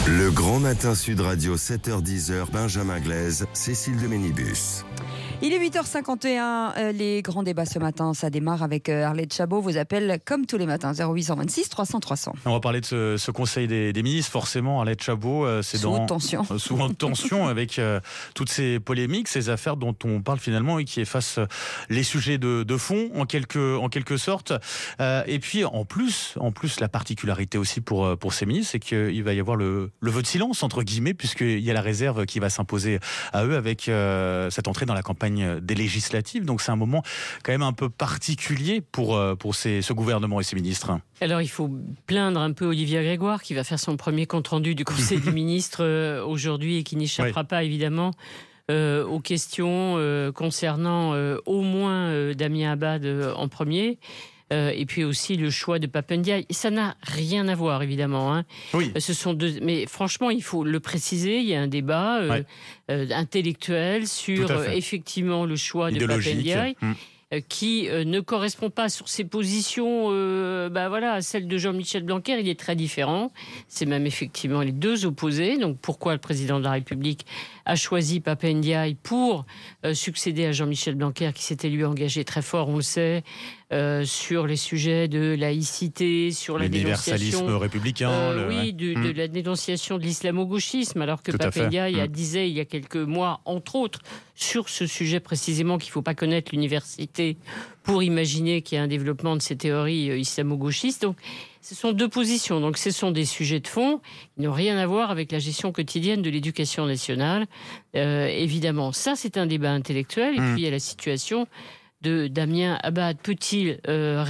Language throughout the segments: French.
Le Grand Matin Sud Radio, 7h-10h, Benjamin Glaise, Cécile de Ménibus. Il est 8h51, les grands débats ce matin, ça démarre avec Arlette Chabot, vous appelle comme tous les matins, 0826 300 300. On va parler de ce conseil des ministres, forcément, Arlette Chabot, c'est sous tension. Sous tension avec toutes ces polémiques, ces affaires dont on parle finalement et qui effacent les sujets de fond en quelque sorte. Et puis en plus la particularité aussi pour ces ministres, c'est qu'il va y avoir le vote silence entre guillemets, puisqu'il y a la réserve qui va s'imposer à eux avec cette entrée dans la campagne des législatives. Donc c'est un moment quand même un peu particulier pour ce gouvernement et ces ministres. Alors il faut plaindre un peu Olivia Grégoire qui va faire son premier compte-rendu du Conseil des ministres aujourd'hui et qui n'échappera pas évidemment aux questions concernant au moins Damien Abad en premier. Et puis aussi le choix de Pape Ndiaye. Ça n'a rien à voir, évidemment. Hein. Oui. Ce sont deux. Mais franchement, il faut le préciser. Il y a un débat intellectuel sur effectivement le choix de Pape Ndiaye. Qui ne correspond pas sur ses positions à celle de Jean-Michel Blanquer. Il est très différent. C'est même effectivement les deux opposés. Donc pourquoi le président de la République a choisi Pape Ndiaye pour succéder à Jean-Michel Blanquer, qui s'était lui engagé très fort, on le sait, sur les sujets de laïcité, sur la l'universalisme républicain. De la dénonciation de l'islamo-gauchisme, alors que Pape Ndiaye disait il y a quelques mois, entre autres, sur ce sujet précisément, qu'il ne faut pas connaître l'université pour imaginer qu'il y a un développement de ces théories islamo-gauchistes. Donc, ce sont deux positions. Donc, ce sont des sujets de fond qui n'ont rien à voir avec la gestion quotidienne de l'éducation nationale. Évidemment, ça, c'est un débat intellectuel. Et puis, il y a la situation de Damien Abad. Peut-il rester ?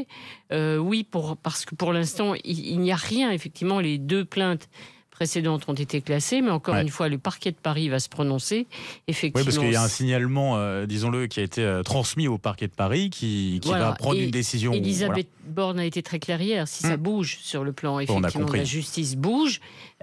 Oui, parce que pour l'instant, il n'y a rien. Effectivement, les deux plaintes précédentes ont été classées, mais encore une fois, le parquet de Paris va se prononcer. Effectivement. Oui, parce qu'il y a un signalement, disons-le, qui a été transmis au parquet de Paris, qui va prendre une décision. Elisabeth Borne a été très claire hier. Si ça bouge sur le plan, effectivement, la justice bouge,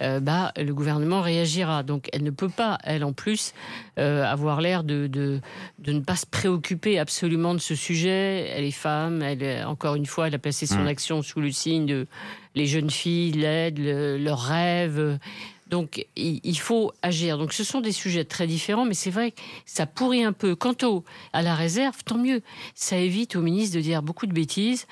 le gouvernement réagira. Donc, elle ne peut pas, elle en plus, avoir l'air de ne pas se préoccuper absolument de ce sujet. Elle est femme, encore une fois, elle a placé son action sous le signe de les jeunes filles, l'aide, leurs rêves. Donc, il faut agir. Donc, ce sont des sujets très différents, mais c'est vrai que ça pourrit un peu. Quant à la réserve, tant mieux. Ça évite au ministre de dire beaucoup de bêtises.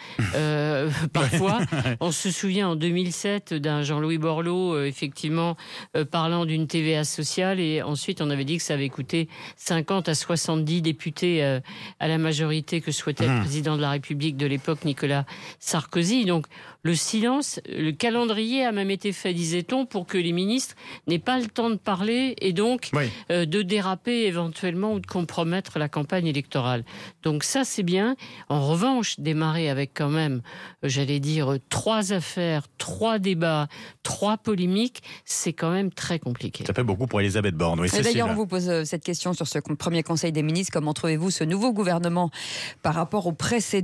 Parfois, on se souvient en 2007 d'un Jean-Louis Borloo, effectivement, parlant d'une TVA sociale, et ensuite, on avait dit que ça avait coûté 50 à 70 députés à la majorité que souhaitait le président de la République de l'époque, Nicolas Sarkozy. Donc, le silence, le calendrier a même été fait, disait-on, pour que les ministres n'aient pas le temps de parler et donc de déraper éventuellement ou de compromettre la campagne électorale. Donc ça, c'est bien. En revanche, démarrer avec quand même, j'allais dire, 3 affaires, 3 débats, 3 polémiques, c'est quand même très compliqué. Ça fait beaucoup pour Elisabeth Borne. Oui, d'ailleurs, on vous pose cette question sur ce premier Conseil des ministres. Comment trouvez-vous ce nouveau gouvernement par rapport au précédent ?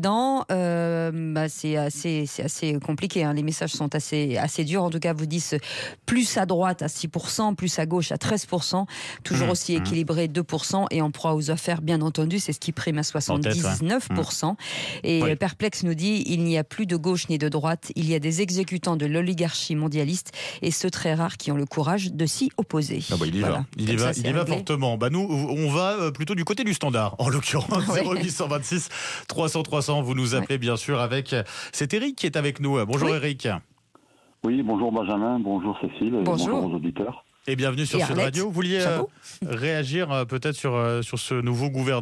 C'est assez compliqué. Hein. Les messages sont assez durs. En tout cas, vous dites plus à droite à 6%, plus à gauche à 13%, toujours aussi équilibré 2%, et en proie aux affaires, bien entendu, c'est ce qui prime à 79%. Et Perplex nous dit, il n'y a plus de gauche ni de droite, il y a des exécutants de l'oligarchie mondialiste, et ceux très rares qui ont le courage de s'y opposer. Il y va fortement. Nous, on va plutôt du côté du standard, en l'occurrence. 0826 300 300, vous nous appelez bien sûr avec... C'est Eric qui est avec nous. Bonjour Eric. Oui, bonjour Benjamin, bonjour Cécile, bonjour aux auditeurs. Et bienvenue sur Sud Radio. Vous vouliez réagir peut-être sur ce nouveau gouvernement ?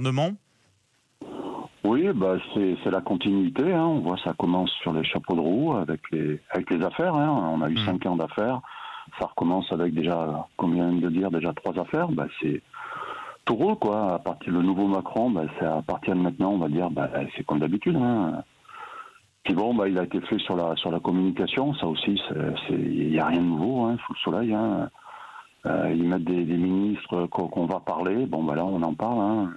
Oui, c'est la continuité. Hein. On voit ça commence sur les chapeaux de roue avec les affaires. Hein. On a eu 5 ans d'affaires. Ça recommence avec déjà, comme vient de dire, 3 affaires. C'est tout roule, quoi. À partir le nouveau Macron, c'est à partir de maintenant, on va dire, c'est comme d'habitude. Hein. Puis il a été fait sur la communication. Ça aussi, il n'y a rien de nouveau, hein, sous le soleil. Hein. Ils mettent des ministres qu'on va parler. Là, on en parle. Hein.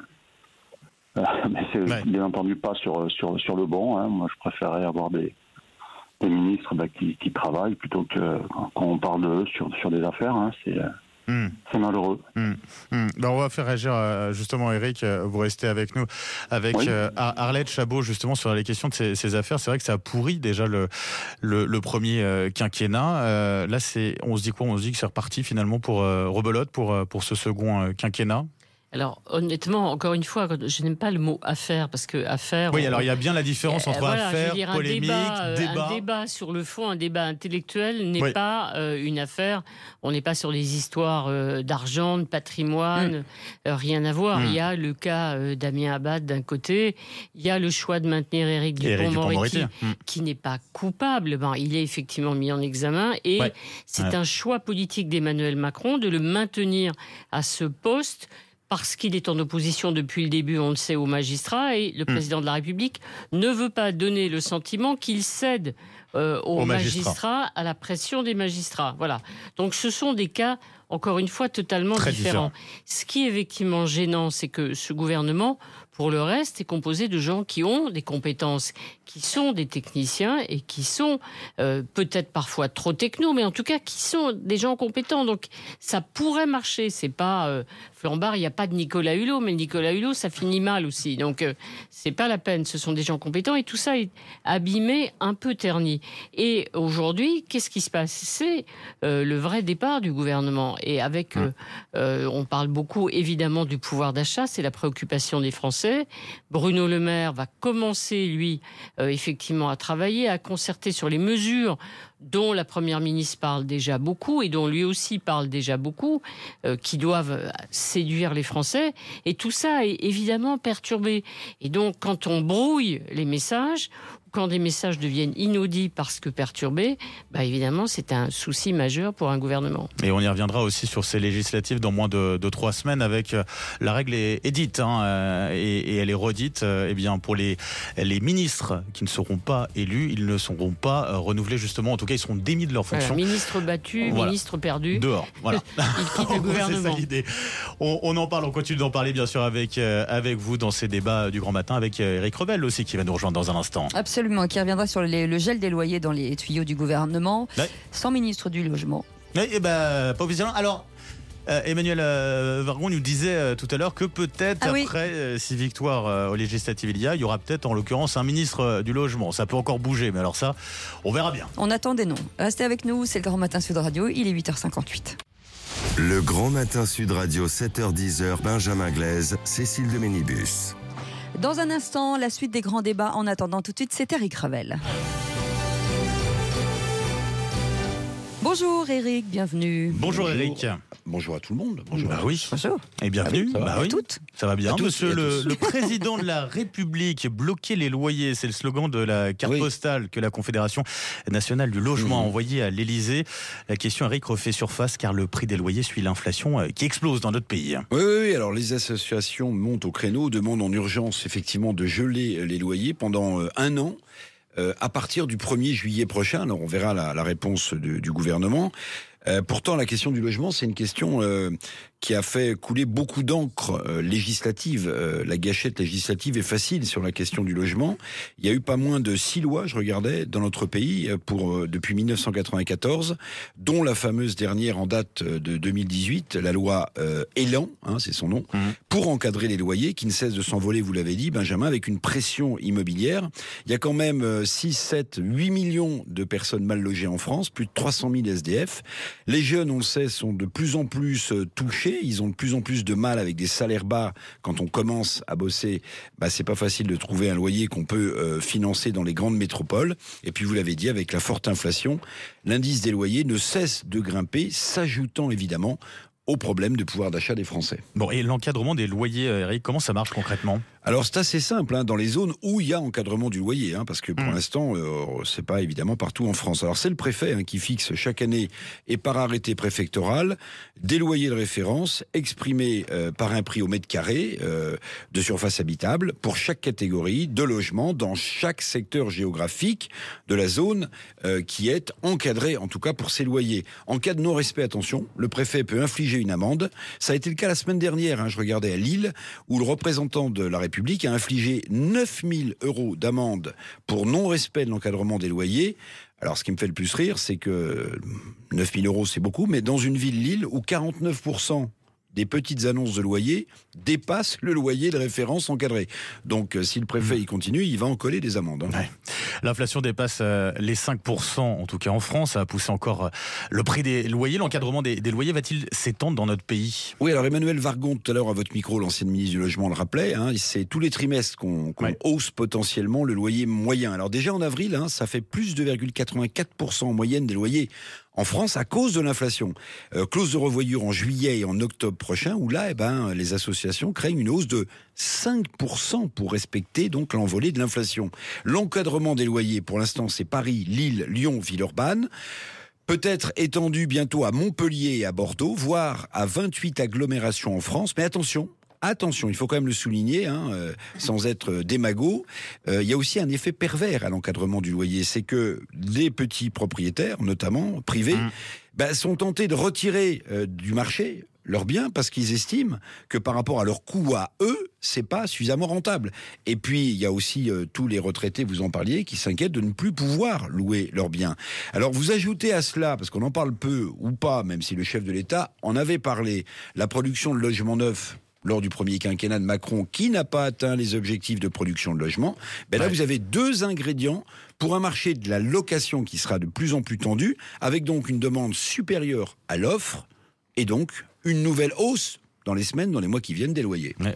Mais c'est bien entendu pas sur le bon. Hein. Moi, je préférerais avoir des ministres qui travaillent plutôt que quand on parle d'eux sur des affaires. Hein. C'est malheureux. On va faire réagir justement Eric, vous restez avec nous, avec Arlette Chabot justement sur les questions de ces affaires. C'est vrai que ça a pourri déjà le premier quinquennat. Là, on se dit quoi ? On se dit que c'est reparti finalement pour rebelote pour ce second quinquennat. Alors honnêtement, encore une fois, je n'aime pas le mot affaire parce que affaire. Oui, alors il y a bien la différence entre affaire, polémique, débat. Un débat sur le fond, un débat intellectuel n'est pas une affaire. On n'est pas sur les histoires d'argent, de patrimoine, rien à voir. Il y a le cas Damien Abad d'un côté, il y a le choix de maintenir Éric Dupond-Moretti qui n'est pas coupable. Il est effectivement mis en examen et c'est un choix politique d'Emmanuel Macron de le maintenir à ce poste. Parce qu'il est en opposition depuis le début, on le sait, aux magistrats, et le président de la République ne veut pas donner le sentiment qu'il cède aux magistrats à la pression des magistrats. Voilà. Donc ce sont des cas, encore une fois, totalement différents. Ce qui est effectivement gênant, c'est que ce gouvernement, pour le reste, est composé de gens qui ont des compétences, qui sont des techniciens et qui sont peut-être parfois trop techno, mais en tout cas qui sont des gens compétents. Donc ça pourrait marcher. C'est pas Flambard, il n'y a pas de Nicolas Hulot, mais Nicolas Hulot, ça finit mal aussi. Donc c'est pas la peine. Ce sont des gens compétents et tout ça est abîmé, un peu terni. Et aujourd'hui, qu'est-ce qui se passe ? C'est le vrai départ du gouvernement. Et avec, on parle beaucoup évidemment du pouvoir d'achat, c'est la préoccupation des Français. Bruno Le Maire va commencer, lui, effectivement, à travailler, à concerter sur les mesures dont la Première ministre parle déjà beaucoup et dont lui aussi parle déjà beaucoup, qui doivent séduire les Français. Et tout ça est évidemment perturbé. Et donc, quand on brouille les messages, quand des messages deviennent inaudibles parce que perturbés, évidemment, c'est un souci majeur pour un gouvernement. Et on y reviendra aussi sur ces législatives dans moins de 3 semaines avec la règle est dite et elle est redite. Pour les ministres qui ne seront pas élus, ils ne seront pas renouvelés justement. En tout cas, ils seront démis de leur fonction. Ministre battu, ministre perdu. Dehors. Voilà. Il quitte le gouvernement. C'est ça l'idée. On en parle, on continue d'en parler bien sûr avec vous dans ces débats du grand matin avec Éric Revel aussi qui va nous rejoindre dans un instant. Absolument, qui reviendra sur le gel des loyers dans les tuyaux du gouvernement, sans ministre du logement. Oui, pas officiellement. Alors, Emmanuel Vargon nous disait tout à l'heure que peut-être après 6 victoires aux législatives il y aura peut-être en l'occurrence un ministre du logement. Ça peut encore bouger, mais alors ça, on verra bien. On attend des noms. Restez avec nous, c'est le Grand Matin Sud Radio, il est 8h58. Le Grand Matin Sud Radio, 7h-10h, Benjamin Glaise, Cécile de Ménibus. Dans un instant, la suite des grands débats. En attendant, tout de suite, c'est Éric Revel. Bonjour Éric, bienvenue. Bonjour Éric. Bonjour à tout le monde. Bonjour. Bonjour. Et bienvenue. Ça va bien. Monsieur le président de la République, bloquer les loyers, c'est le slogan de la carte postale que la Confédération nationale du logement a envoyée à l'Élysée. La question, Éric, refait surface car le prix des loyers suit l'inflation qui explose dans notre pays. Oui. Alors les associations montent au créneau, demandent en urgence effectivement de geler les loyers pendant 1 an. À partir du 1er juillet prochain, alors on verra la réponse du gouvernement. Pourtant, la question du logement, c'est une question qui a fait couler beaucoup d'encre législative. La gâchette législative est facile sur la question du logement. Il y a eu pas moins de 6 lois, je regardais, dans notre pays depuis 1994, dont la fameuse dernière en date de 2018, la loi Elan, c'est son nom, pour encadrer les loyers, qui ne cessent de s'envoler, vous l'avez dit, Benjamin, avec une pression immobilière. Il y a quand même 6, 7, 8 millions de personnes mal logées en France, plus de 300 000 SDF. Les jeunes, on le sait, sont de plus en plus touchés. Ils ont de plus en plus de mal avec des salaires bas. Quand on commence à bosser, c'est pas facile de trouver un loyer qu'on peut financer dans les grandes métropoles. Et puis, vous l'avez dit, avec la forte inflation, l'indice des loyers ne cesse de grimper, s'ajoutant évidemment au problème de pouvoir d'achat des Français. Bon, et l'encadrement des loyers, Eric, comment ça marche concrètement ? Alors c'est assez simple, dans les zones où il y a encadrement du loyer, parce que pour l'instant, c'est pas évidemment partout en France. Alors c'est le préfet qui fixe chaque année et par arrêté préfectoral des loyers de référence exprimés par un prix au mètre carré de surface habitable pour chaque catégorie de logement dans chaque secteur géographique de la zone qui est encadrée, en tout cas pour ces loyers. En cas de non-respect, attention, le préfet peut infliger une amende. Ça a été le cas la semaine dernière, je regardais à Lille, où le représentant de la République a infligé 9 000 € d'amende pour non-respect de l'encadrement des loyers Alors, ce qui me fait le plus rire, c'est que 9 000 €, c'est beaucoup, mais dans une ville, Lille, où 49% des petites annonces de loyer dépassent le loyer de référence encadré. Donc, si le préfet y continue, il va en coller des amendes. Hein. Ouais. L'inflation dépasse les 5%, en tout cas en France. Ça a poussé encore le prix des loyers. L'encadrement des loyers va-t-il s'étendre dans notre pays ? Oui, alors Emmanuel Vargon, tout à l'heure à votre micro, l'ancienne ministre du Logement le rappelait, hein, c'est tous les trimestres qu'on hausse potentiellement le loyer moyen. Alors déjà en avril, hein, ça fait plus de 2,84% en moyenne des loyers en France à cause de l'inflation. Clause de revoyure en juillet et en octobre prochain, où là, les associations craignent une hausse de 5% pour respecter donc l'envolée de l'inflation. L'encadrement des loyers, pour l'instant, c'est Paris, Lille, Lyon, Villeurbanne. Peut-être étendu bientôt à Montpellier et à Bordeaux, voire à 28 agglomérations en France. Mais attention, il faut quand même le souligner, sans être démago, il y a aussi un effet pervers à l'encadrement du loyer. C'est que les petits propriétaires, notamment privés, sont tentés de retirer du marché leurs biens parce qu'ils estiment que par rapport à leur coût à eux, c'est pas suffisamment rentable. Et puis, il y a aussi tous les retraités, vous en parliez, qui s'inquiètent de ne plus pouvoir louer leurs biens. Alors, vous ajoutez à cela, parce qu'on en parle peu ou pas, même si le chef de l'État en avait parlé, la production de logements neufs lors du premier quinquennat de Macron, qui n'a pas atteint les objectifs de production de logements, là, vous avez deux ingrédients pour un marché de la location qui sera de plus en plus tendu, avec donc une demande supérieure à l'offre, et donc une nouvelle hausse dans les semaines, dans les mois qui viennent des loyers. Mais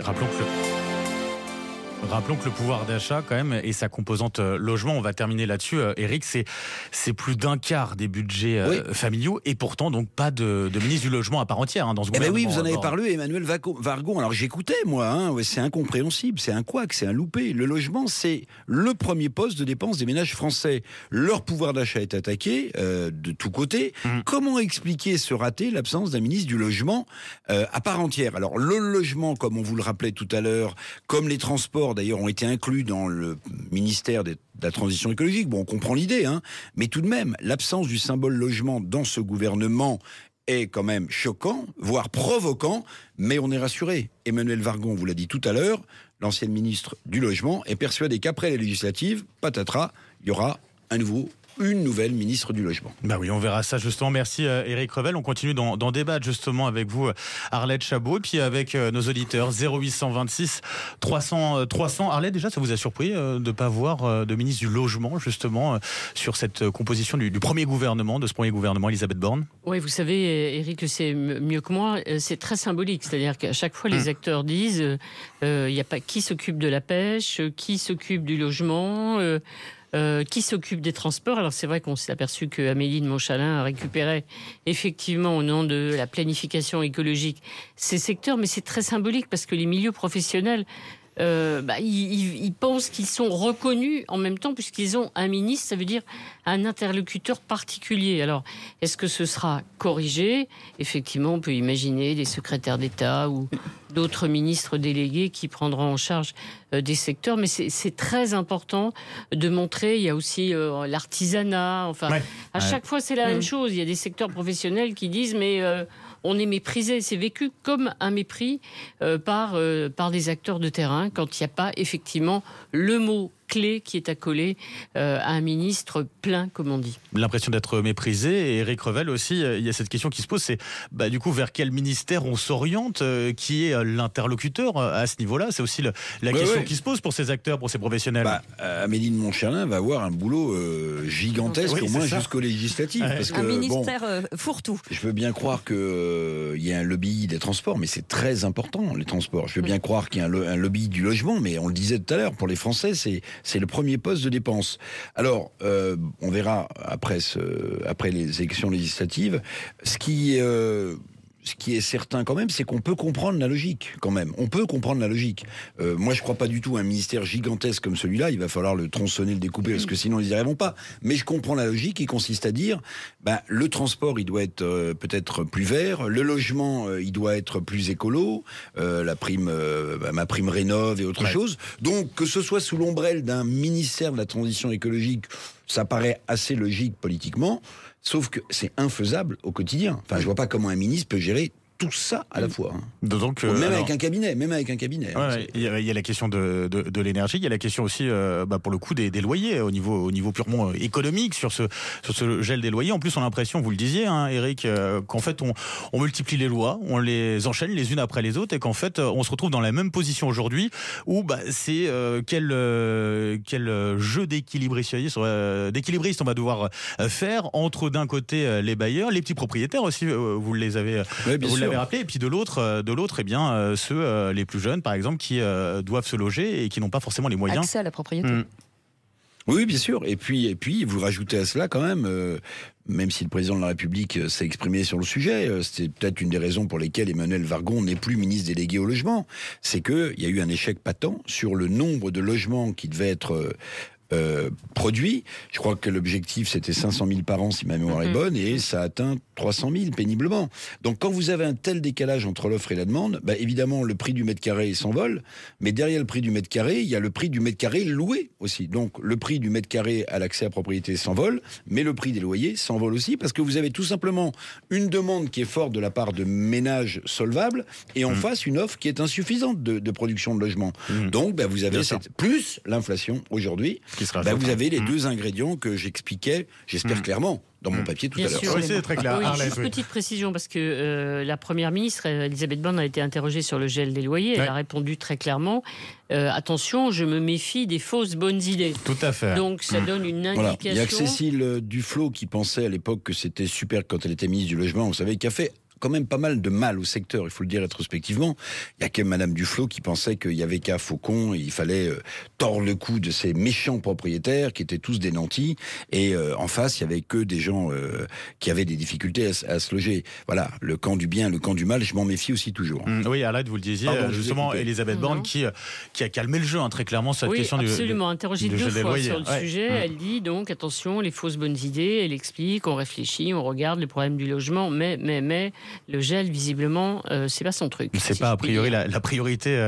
rappelons que le pouvoir d'achat, quand même, et sa composante logement, on va terminer là-dessus, Éric, c'est plus d'un quart des budgets familiaux, et pourtant, donc, pas de ministre du logement à part entière dans ce gouvernement. Oui, vous en avez parlé, Emmanuel Vargon. Alors, j'écoutais, moi, c'est incompréhensible, c'est un couac, c'est un loupé. Le logement, c'est le premier poste de dépense des ménages français. Leur pouvoir d'achat est attaqué de tous côtés. Comment expliquer ce raté, l'absence d'un ministre du logement à part entière ? Alors, le logement, comme on vous le rappelait tout à l'heure, comme les transports, d'ailleurs, ont été inclus dans le ministère de la transition écologique. Bon, on comprend l'idée, mais tout de même, l'absence du symbole logement dans ce gouvernement est quand même choquant, voire provoquant, mais on est rassuré. Emmanuel Vargon vous l'a dit tout à l'heure, l'ancienne ministre du Logement est persuadée qu'après les législatives, patatras, il y aura une nouvelle ministre du Logement. Oui, on verra ça justement. Merci Éric Revel. On continue d'en débattre justement avec vous, Arlette Chabot, et puis avec nos auditeurs 0826 300. Arlette, déjà, ça vous a surpris de ne pas voir de ministre du Logement justement sur cette composition de ce premier gouvernement, Elisabeth Borne ? Oui, vous savez, Éric, c'est mieux que moi, c'est très symbolique. C'est-à-dire qu'à chaque fois, les acteurs disent il n'y a pas qui s'occupe de la pêche, qui s'occupe du logement, qui s'occupe des transports. Alors c'est vrai qu'on s'est aperçu que Amélie de Montchalin a récupéré effectivement au nom de la planification écologique ces secteurs, mais c'est très symbolique parce que les milieux professionnels ils pensent qu'ils sont reconnus en même temps puisqu'ils ont un ministre, ça veut dire un interlocuteur particulier. Alors, est-ce que ce sera corrigé ? Effectivement, on peut imaginer des secrétaires d'État ou d'autres ministres délégués qui prendront en charge des secteurs, mais c'est très important de montrer, il y a aussi l'artisanat, à chaque fois c'est la même chose, il y a des secteurs professionnels qui disent mais on est méprisé, c'est vécu comme un mépris par des acteurs de terrain quand il n'y a pas effectivement le mot clé qui est accolé à un ministre plein, comme on dit. L'impression d'être méprisé. Et Éric Revel aussi, il y a cette question qui se pose, c'est du coup vers quel ministère on s'oriente, qui est l'interlocuteur à ce niveau-là. C'est aussi la question qui se pose pour ces acteurs, pour ces professionnels. Amélie de Montchalin va avoir un boulot gigantesque, au moins jusqu'au législatif. Parce que, un ministère fourre-tout. Je veux bien croire qu'il y a un lobby des transports, mais c'est très important, les transports. Je veux bien croire qu'il y a un lobby du logement, mais on le disait tout à l'heure, pour les Français, c'est le premier poste de dépense. Alors, on verra après les élections législatives. Ce qui est certain quand même, c'est qu'on peut comprendre la logique, quand même. On peut comprendre la logique. Moi, je crois pas du tout à un ministère gigantesque comme celui-là. Il va falloir le tronçonner, le découper, parce que sinon, ils n'y arriveront pas. Mais je comprends la logique qui consiste à dire, le transport, il doit être peut-être plus vert. Le logement, il doit être plus écolo. La prime, ma prime rénov' et autre chose. Donc, que ce soit sous l'ombrelle d'un ministère de la transition écologique, ça paraît assez logique politiquement. Sauf que c'est infaisable au quotidien. Je vois pas comment un ministre peut gérer tout ça à la fois. Donc, même avec un cabinet. Ouais, il y a la question de l'énergie, il y a la question aussi, pour le coup, des loyers au niveau purement économique sur ce gel des loyers. En plus, on a l'impression, vous le disiez, Eric, qu'en fait, on multiplie les lois, on les enchaîne les unes après les autres, et qu'en fait, on se retrouve dans la même position aujourd'hui où c'est quel jeu d'équilibristes on va devoir faire entre d'un côté les bailleurs, les petits propriétaires aussi, vous l'avez rappelé, et puis de l'autre, ceux les plus jeunes, par exemple, qui doivent se loger et qui n'ont pas forcément les moyens. Accès à la propriété. Oui, bien sûr. Et puis, vous rajoutez à cela quand même si le président de la République s'est exprimé sur le sujet, c'est peut-être une des raisons pour lesquelles Emmanuel Vargon n'est plus ministre délégué au logement, c'est qu'il y a eu un échec patent sur le nombre de logements qui devaient être produits. Je crois que l'objectif c'était 500 000 par an si ma mémoire est bonne, et ça atteint 300 000 péniblement. Donc quand vous avez un tel décalage entre l'offre et la demande, évidemment le prix du mètre carré s'envole, mais derrière le prix du mètre carré, il y a le prix du mètre carré loué aussi. Donc le prix du mètre carré à l'accès à propriété s'envole, mais le prix des loyers s'envole aussi, parce que vous avez tout simplement une demande qui est forte de la part de ménages solvables, et en face une offre qui est insuffisante de production de logements. Donc vous avez plus l'inflation aujourd'hui. Vous avez les deux ingrédients que j'expliquais, j'espère clairement, dans mon papier tout à l'heure. Oui, c'est très clair. Juste petite précision, parce que la Première ministre, Elisabeth Borne, a été interrogée sur le gel des loyers. Elle a répondu très clairement, attention, je me méfie des fausses bonnes idées. Tout à fait. Donc ça donne une indication. Il y a que Cécile Duflot qui pensait à l'époque que c'était super quand elle était ministre du Logement, vous savez, qui a fait quand même pas mal de mal au secteur, il faut le dire rétrospectivement. Il y a que Madame Duflot qui pensait qu'il y avait qu'à Faucon, il fallait tordre le cou de ces méchants propriétaires qui étaient tous des nantis, et en face, il y avait que des gens qui avaient des difficultés à se loger. Voilà, le camp du bien, le camp du mal, je m'en méfie aussi toujours. Oui, Arlette, vous le disiez, justement, Elisabeth Borne qui a calmé le jeu, très clairement, sur cette question absolument, interrogée 2 fois sur le sujet. Elle dit donc, attention, les fausses bonnes idées, elle explique, on réfléchit, on regarde les problèmes du logement, mais le gel, visiblement, c'est pas son truc. C'est pas a priori la priorité.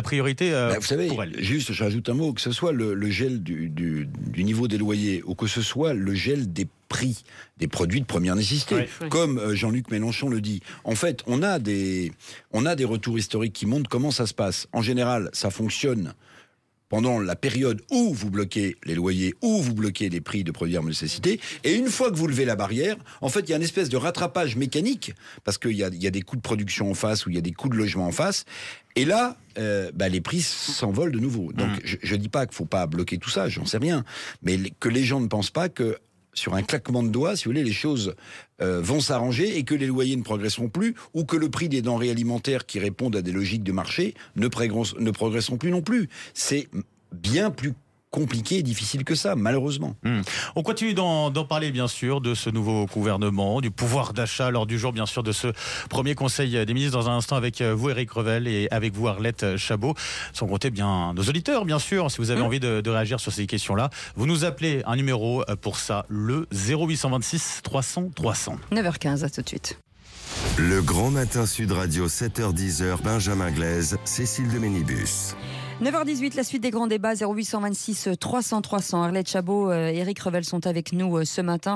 Vous savez, pour elle. Juste, je rajoute un mot, que ce soit le gel du niveau des loyers ou que ce soit le gel des prix des produits de première nécessité, comme Jean-Luc Mélenchon le dit. En fait, on a des retours historiques qui montrent comment ça se passe. En général, ça fonctionne pendant la période où vous bloquez les loyers, où vous bloquez les prix de produits de nécessité, et une fois que vous levez la barrière, en fait, il y a une espèce de rattrapage mécanique, parce qu'il y a des coûts de production en face, ou il y a des coûts de logement en face, et là, les prix s'envolent de nouveau. Donc, je dis pas qu'il faut pas bloquer tout ça, j'en sais rien, mais que les gens ne pensent pas que sur un claquement de doigts, si vous voulez, les choses vont s'arranger et que les loyers ne progresseront plus, ou que le prix des denrées alimentaires qui répondent à des logiques de marché ne progresseront plus non plus. C'est bien plus compliqué et difficile que ça, malheureusement. On continue d'en parler, bien sûr, de ce nouveau gouvernement, du pouvoir d'achat lors du jour, bien sûr, de ce premier conseil des ministres, dans un instant avec vous, Éric Revel, et avec vous, Arlette Chabot. Sans compter bien nos auditeurs, bien sûr, si vous avez envie de réagir sur ces questions-là. Vous nous appelez un numéro pour ça, le 0826 300 300. 9h15, à tout de suite. Le Grand Matin Sud Radio, 7h-10h, Benjamin Glaise, Cécile de Ménibus. 9h18, la suite des grands débats, 0826 300 300. Arlette Chabot, Éric Revel sont avec nous ce matin.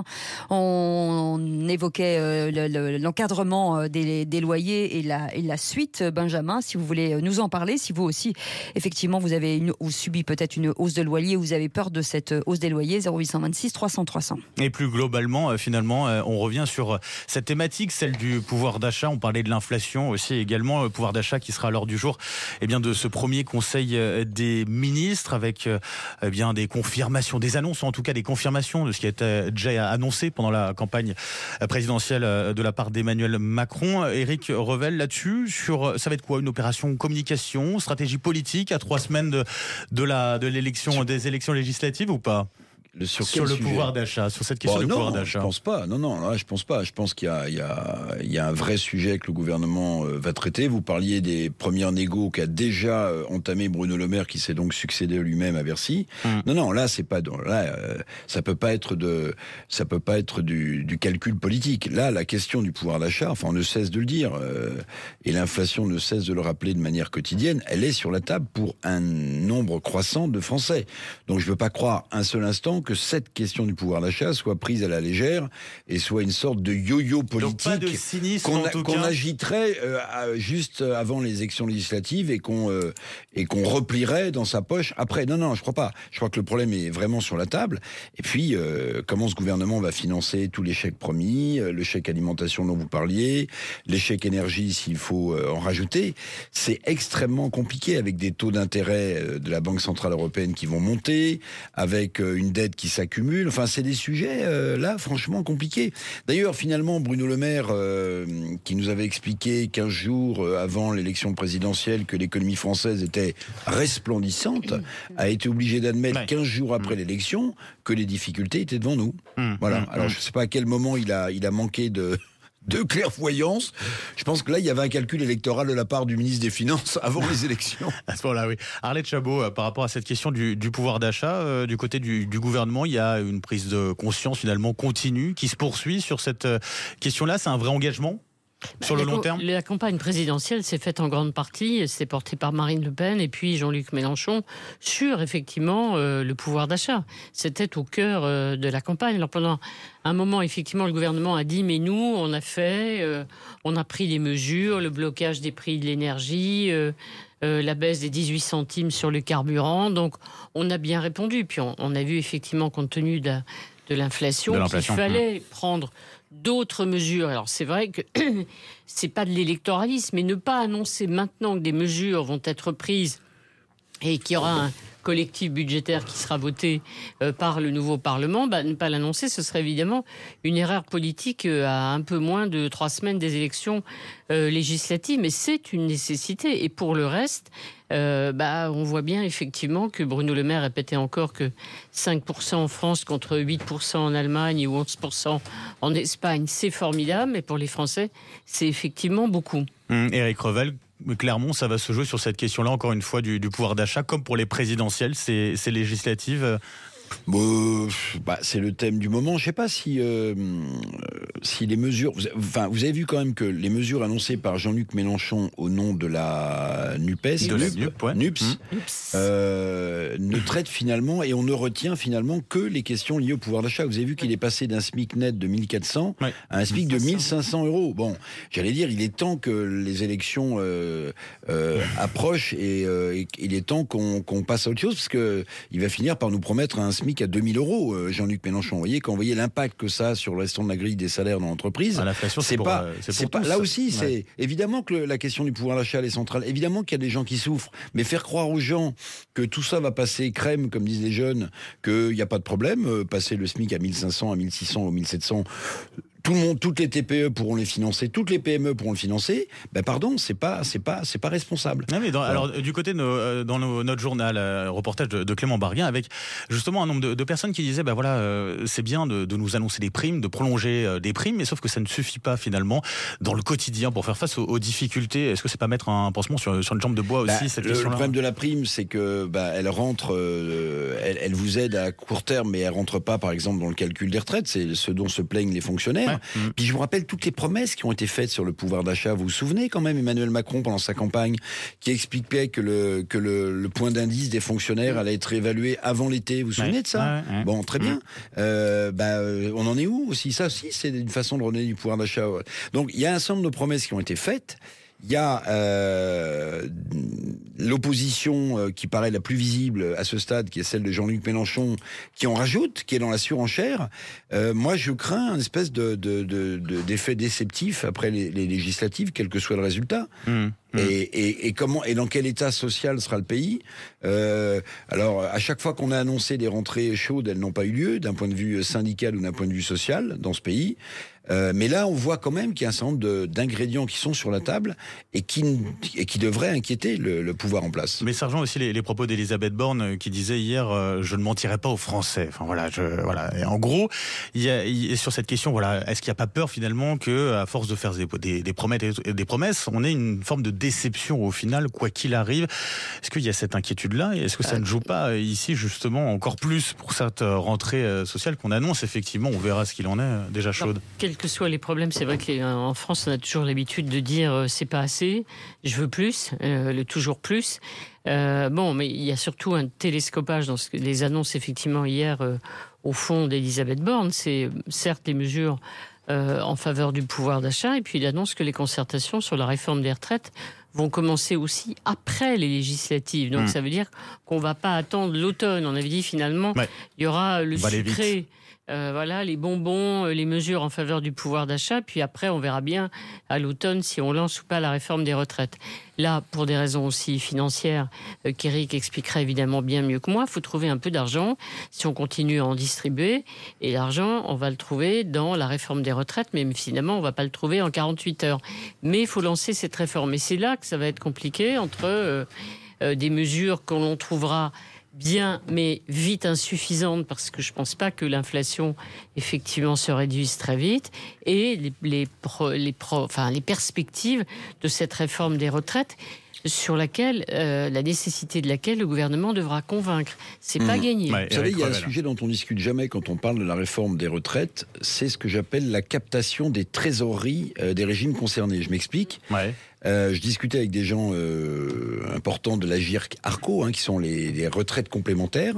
On évoquait l'encadrement des loyers et la suite. Benjamin, si vous voulez nous en parler, si vous aussi, effectivement, vous avez subi peut-être une hausse de loyer, ou vous avez peur de cette hausse des loyers, 0826 300 300. Et plus globalement, finalement, on revient sur cette thématique, celle du pouvoir d'achat. On parlait de l'inflation aussi, également, le pouvoir d'achat qui sera à l'ordre du jour de ce premier conseil des ministres, avec des confirmations, des annonces, en tout cas des confirmations de ce qui a été déjà annoncé pendant la campagne présidentielle de la part d'Emmanuel Macron. Éric Revel, là-dessus, ça va être quoi, une opération communication, stratégie politique à 3 semaines des élections législatives ou pas? Sur le pouvoir d'achat, sur cette question du pouvoir d'achat. Je pense pas. Je pense pas. Je pense qu'il y a un vrai sujet que le gouvernement va traiter. Vous parliez des premières négos qu'a déjà entamé Bruno Le Maire, qui s'est donc succédé lui-même à Bercy. Non, là c'est pas ça peut pas être du calcul politique. Là, la question du pouvoir d'achat, on ne cesse de le dire, et l'inflation ne cesse de le rappeler de manière quotidienne, elle est sur la table pour un nombre croissant de Français. Donc je veux pas croire un seul instant que cette question du pouvoir d'achat soit prise à la légère et soit une sorte de yo-yo politique. Donc pas de cynisme, qu'on agiterait juste avant les élections législatives et qu'on replierait dans sa poche après. Non, je crois pas. Je crois que le problème est vraiment sur la table. Et puis, comment ce gouvernement va financer tous les chèques promis, le chèque alimentation dont vous parliez, les chèques énergie s'il faut en rajouter. C'est extrêmement compliqué avec des taux d'intérêt de la Banque Centrale Européenne qui vont monter, avec une dette qui s'accumule. Enfin, c'est des sujets, là, franchement compliqués. D'ailleurs, finalement, Bruno Le Maire, qui nous avait expliqué 15 jours avant l'élection présidentielle que l'économie française était resplendissante, a été obligé d'admettre 15 jours après l'élection que les difficultés étaient devant nous. Voilà. Alors, je ne sais pas à quel moment il a manqué de clairvoyance. Je pense que là, il y avait un calcul électoral de la part du ministre des Finances avant les élections. À ce moment-là, oui. Arlette Chabot, par rapport à cette question du pouvoir d'achat, du côté du gouvernement, il y a une prise de conscience finalement continue qui se poursuit sur cette question-là. C'est un vrai engagement sur le long terme? La campagne présidentielle s'est faite en grande partie, c'est porté par Marine Le Pen et puis Jean-Luc Mélenchon, sur effectivement le pouvoir d'achat. C'était au cœur de la campagne. Alors pendant un moment, effectivement, le gouvernement a dit, mais nous, on a pris des mesures, le blocage des prix de l'énergie, la baisse des 18 centimes sur le carburant. Donc, on a bien répondu. Puis, on a vu effectivement, compte tenu de l'inflation, qu'il fallait prendre d'autres mesures. Alors, c'est vrai que c'est pas de l'électoralisme, mais ne pas annoncer maintenant que des mesures vont être prises et qu'il y aura un collectif budgétaire qui sera voté par le nouveau Parlement, ne pas l'annoncer, ce serait évidemment une erreur politique à un peu moins de 3 semaines des élections législatives. Mais c'est une nécessité. Et pour le reste, on voit bien effectivement que Bruno Le Maire répétait encore que 5% en France contre 8% en Allemagne ou 11% en Espagne, c'est formidable. Mais pour les Français, c'est effectivement beaucoup. Éric Revel, Clermont, ça va se jouer sur cette question-là, encore une fois, du pouvoir d'achat, comme pour les présidentielles, ces législatives. C'est le thème du moment. Je ne sais pas si les mesures... vous avez vu quand même que les mesures annoncées par Jean-Luc Mélenchon au nom de la NUPES, NUPS, ne traitent finalement, et on ne retient finalement que les questions liées au pouvoir d'achat. Vous avez vu qu'il est passé d'un SMIC net de 1400 à un SMIC de 1500 euros. Bon, j'allais dire, il est temps que les élections approchent et il est temps qu'on passe à autre chose, parce qu'il va finir par nous promettre un SMIC à 2000 euros, Jean-Luc Mélenchon. Vous voyez, quand vous voyez l'impact que ça a sur le restant de la grille des salaires dans l'entreprise, c'est pas là aussi, c'est évidemment que la question du pouvoir d'achat est centrale. Évidemment qu'il y a des gens qui souffrent, mais faire croire aux gens que tout ça va passer crème, comme disent les jeunes, qu'il n'y a pas de problème, passer le SMIC à 1500, à 1600 ou 1700... Tout le monde, toutes les TPE pourront les financer, toutes les PME pourront le financer. Pardon, c'est pas responsable. Ah mais alors du côté de dans notre journal, reportage de Clément Barguin, avec justement un nombre de personnes qui disaient c'est bien de nous annoncer des primes, de prolonger des primes, mais sauf que ça ne suffit pas finalement dans le quotidien pour faire face aux difficultés. Est-ce que c'est pas mettre un pansement sur une jambe de bois aussi, cette question-là? Le problème de la prime, c'est que elle rentre, elle vous aide à court terme, mais elle rentre pas, par exemple, dans le calcul des retraites. C'est ce dont se plaignent les fonctionnaires. Puis je vous rappelle toutes les promesses qui ont été faites sur le pouvoir d'achat. Vous vous souvenez quand même, Emmanuel Macron, pendant sa campagne, qui expliquait que le point d'indice des fonctionnaires allait être évalué avant l'été. Vous vous souvenez de ça? Bon, très bien. On en est où aussi? Ça aussi, c'est une façon de redonner du pouvoir d'achat. Donc, il y a un certain nombre de promesses qui ont été faites. Il y a l'opposition qui paraît la plus visible à ce stade, qui est celle de Jean-Luc Mélenchon, qui en rajoute, qui est dans la surenchère. Moi, je crains un espèce d'effet déceptif après les législatives, quel que soit le résultat. Et dans quel état social sera le pays? Alors, à chaque fois qu'on a annoncé des rentrées chaudes, elles n'ont pas eu lieu, d'un point de vue syndical ou d'un point de vue social, dans ce pays. Mais là, on voit quand même qu'il y a un certain nombre d'ingrédients qui sont sur la table et qui devraient inquiéter le pouvoir en place. Mais sergent, aussi les propos d'Elisabeth Borne qui disait hier je ne mentirai pas aux Français. Enfin voilà, Et en gros, sur cette question, est-ce qu'il n'y a pas peur finalement que, à force de faire des promesses, on ait une forme de déception au final, quoi qu'il arrive? Est-ce qu'il y a cette inquiétude-là et est-ce que ça ne joue pas ici justement encore plus pour cette rentrée sociale qu'on annonce effectivement? On verra ce qu'il en est déjà chaude. Quels que soient les problèmes, c'est vrai qu'en France, on a toujours l'habitude de dire c'est pas assez, je veux plus, le toujours plus. Mais il y a surtout un télescopage dans les annonces effectivement hier au fond d'Elisabeth Borne. C'est certes les mesures en faveur du pouvoir d'achat, et puis il annonce que les concertations sur la réforme des retraites vont commencer aussi après les législatives. Donc ça veut dire qu'on ne va pas attendre l'automne. On avait dit finalement, il y aura le sucré, les bonbons, les mesures en faveur du pouvoir d'achat, puis après on verra bien à l'automne si on lance ou pas la réforme des retraites. Là, pour des raisons aussi financières, qu'Éric expliquera évidemment bien mieux que moi, il faut trouver un peu d'argent si on continue à en distribuer. Et l'argent, on va le trouver dans la réforme des retraites, mais finalement, on ne va pas le trouver en 48 heures. Mais il faut lancer cette réforme. Et c'est là que ça va être compliqué entre des mesures que l'on trouvera bien, mais vite insuffisantes, parce que je ne pense pas que l'inflation, effectivement, se réduise très vite, et les perspectives de cette réforme des retraites, sur laquelle, la nécessité de laquelle le gouvernement devra convaincre. C'est pas gagné. Vous savez, il y a un sujet dont on discute jamais quand on parle de la réforme des retraites, c'est ce que j'appelle la captation des trésoreries des régimes concernés. Je m'explique. Je discutais avec des gens importants de l'Agirc Arco, qui sont les retraites complémentaires.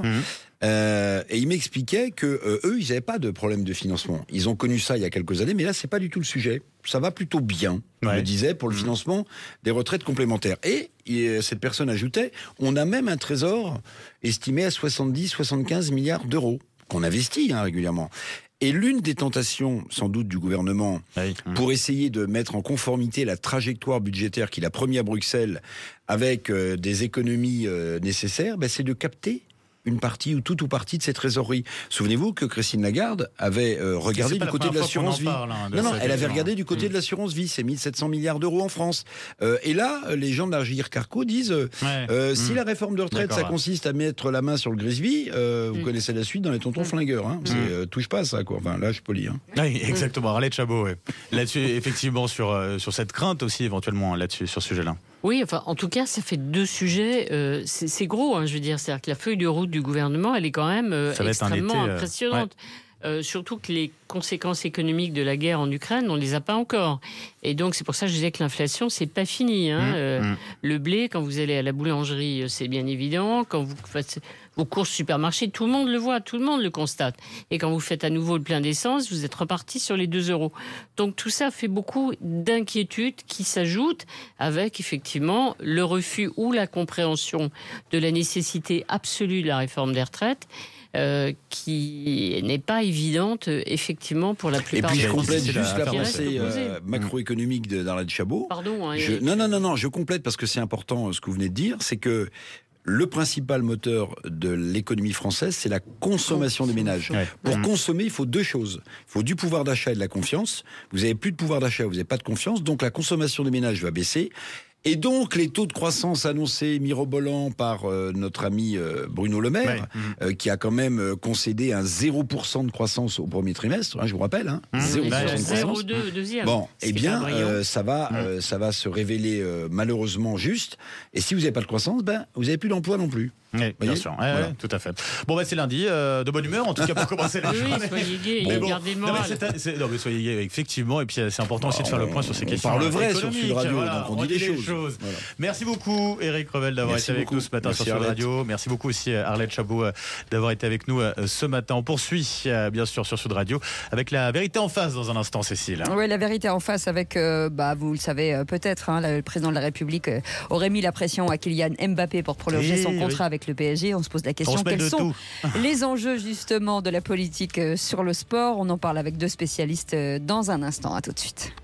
Et ils m'expliquaient que eux, ils n'avaient pas de problème de financement. Ils ont connu ça il y a quelques années, mais là, c'est pas du tout le sujet. Ça va plutôt bien, je me disais, pour le financement des retraites complémentaires. Et cette personne ajoutait, on a même un trésor estimé à 70-75 milliards d'euros, qu'on investit régulièrement. Et l'une des tentations, sans doute, du gouvernement, pour essayer de mettre en conformité la trajectoire budgétaire qu'il a promis à Bruxelles avec des économies nécessaires, c'est de capter une partie ou toute ou partie de ces trésoreries. Souvenez-vous que Christine Lagarde avait regardé du côté de l'assurance vie. Elle avait regardé du côté de l'assurance vie. C'est 1700 milliards d'euros en France. Et là, les gens de l'Agirc Arco disent si la réforme de retraite, ça consiste à mettre la main sur le grise-vie, vous connaissez la suite dans les tontons flingueurs. C'est touche pas à ça, quoi. Enfin, là, je suis poli. Oui, exactement. Arlette Chabot, là-dessus, effectivement, sur cette crainte aussi, éventuellement, là-dessus, sur ce sujet-là. Oui, en tout cas, ça fait deux sujets. C'est gros, je veux dire. C'est-à-dire que la feuille de route du gouvernement, elle est quand même extrêmement impressionnante. Surtout que les conséquences économiques de la guerre en Ukraine, on ne les a pas encore. Et donc, c'est pour ça que je disais que l'inflation, c'est pas fini. Le blé, quand vous allez à la boulangerie, c'est bien évident. Quand vous faites vos courses supermarchés, tout le monde le voit, tout le monde le constate. Et quand vous faites à nouveau le plein d'essence, vous êtes reparti sur les 2 euros. Donc, tout ça fait beaucoup d'inquiétudes qui s'ajoutent avec, effectivement, le refus ou la compréhension de la nécessité absolue de la réforme des retraites. Qui n'est pas évidente, effectivement, pour la plupart des gens. Et puis je complète juste l'avancée macroéconomique d'Arlette Chabot. Pardon. Non, je complète parce que c'est important ce que vous venez de dire, c'est que le principal moteur de l'économie française, c'est la consommation des ménages. Pour consommer, il faut 2 choses. Il faut du pouvoir d'achat et de la confiance. Vous n'avez plus de pouvoir d'achat, vous n'avez pas de confiance, donc la consommation des ménages va baisser. Et donc, les taux de croissance annoncés mirobolants par notre ami Bruno Le Maire, qui a quand même concédé un 0% de croissance au premier trimestre, je vous rappelle, 0% de croissance. 0,2 deuxième. Bon, ça va se révéler malheureusement juste. Et si vous n'avez pas de croissance, vous n'avez plus d'emploi non plus. Oui, bien sûr, tout à fait. Bon, c'est lundi, de bonne humeur, en tout cas pour commencer la journée. Oui, soyez gais, gardez le moral. Mais soyez gais, effectivement, et puis c'est important aussi de faire le point sur ces questions. On parle vrai sur Sud Radio, donc on dit les choses. Voilà. Merci beaucoup, Éric Revel, d'avoir été avec nous ce matin sur Sud Radio. Merci beaucoup aussi, Arlette Chabot, d'avoir été avec nous ce matin. On poursuit, bien sûr, sur Sud Radio, avec la vérité en face dans un instant, Cécile. Oui, la vérité en face avec, vous le savez peut-être, le président de la République aurait mis la pression à Kylian Mbappé pour prolonger son contrat avec le PSG. On se pose la question, quels sont les enjeux justement de la politique sur le sport? On en parle avec 2 spécialistes dans un instant. À tout de suite.